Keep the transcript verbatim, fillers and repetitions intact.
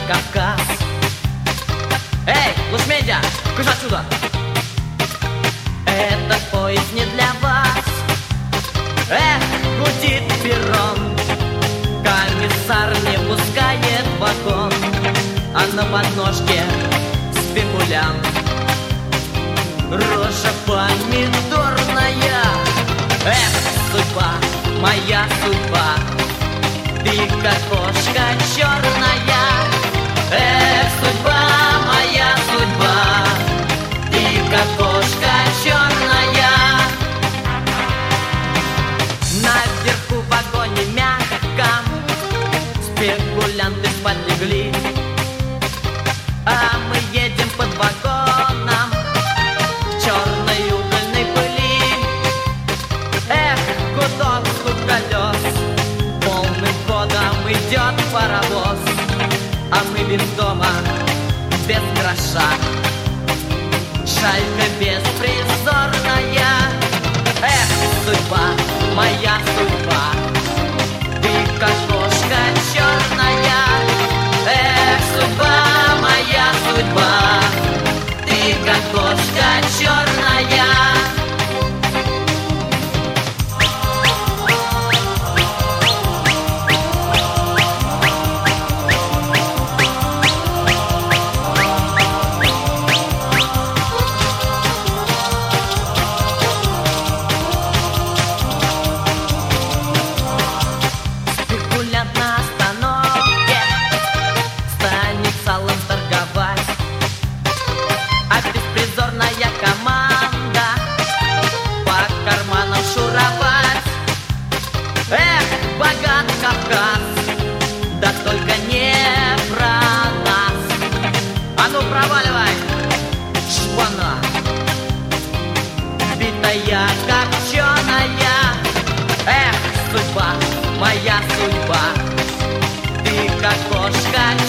Кавказ. Эй, Лушмедя, кыш отсюда! Этот поезд не для вас. Эх, гудит перрон, комиссар не пускает в вагон, а на подножке спекулянт. Рожа помидорная. Эх, судьба, моя судьба, ты как кошка черная. Эх, судьба, моя судьба, ты как кошка черная. Наверху в вагоне мягком спекулянты подлегли, а мы едем под вагоном в черной угольной пыли. Эх, гудок, стук колес, полным ходом идет паровоз, а мы без дома, без гроша, шалька беспризорная. Эх, судьба, моя судьба, ты как кошка черная. Эх, судьба, моя судьба, ты как кошка черная. Команда по карманам шуровать. Эх, богат Кавказ, да только не про нас. А ну проваливай, шпана, битая копченая. Эх, судьба, моя судьба, ты как кошка